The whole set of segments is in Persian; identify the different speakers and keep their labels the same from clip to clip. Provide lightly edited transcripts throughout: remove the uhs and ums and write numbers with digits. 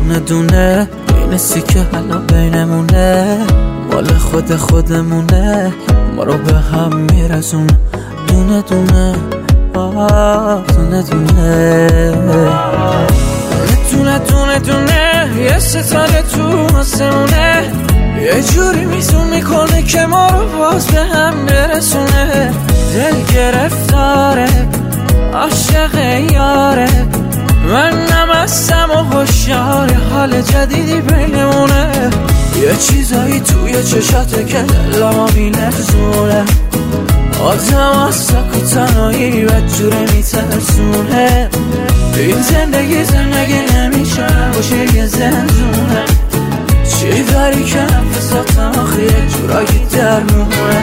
Speaker 1: دونه دونه این سیکه حالا بینمونه، مال خودمونه، ما رو به هم میرسونه. دونه دونه دونه دونه دونه دونه یه ستاره تو آسمونه، یه جوری میزون میکنه که ما رو باز به هم برسونه. دل گرفتاره عاشق یاره، من نمستم و هوشیار حال جدیدی بینمونه. یه چیزایی توی چشاته که دلما میلرزونه، آدم از سک و تنهایی بدجوره میترسونه. این زندگی نمیشه باشه یه زندونه، چی داری که نفساتم آخه یه جورایی درمونه.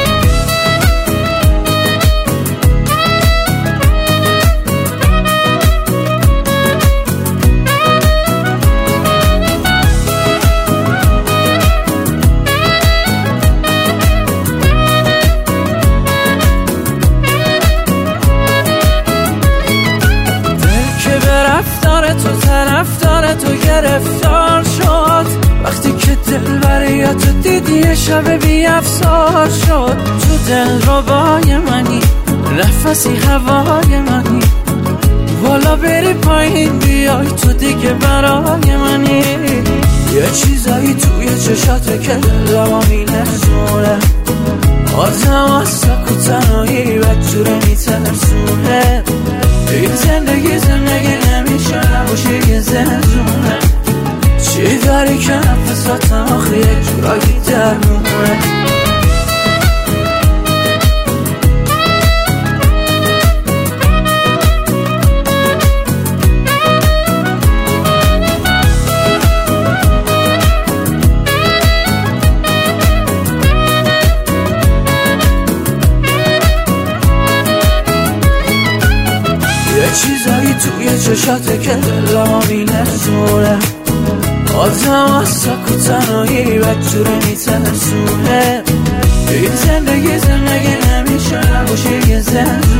Speaker 1: تو طرفدار تو گرفتار شد، وقتی که دل برای تو دیدی یه شب بی افسار شد. تو دل ربای منی، نفسی هوای منی، بالا بری پایین بیای تو دیگه برای منی. یه چیزایی توی چشاته که دلما میلرزونه، آدم از سک و تنهایی بدجوره میترسونه. این زندگی نمیشه نباشه یه زندونه، چی داری که نفساتم آخه یه جورایی درمونه. چیزایی توی چشاته که دلما میلرزونه، آدم از سک و تنهایی بدجوره میترسونه. این زندگی نمیشه نباشه یه زندونه،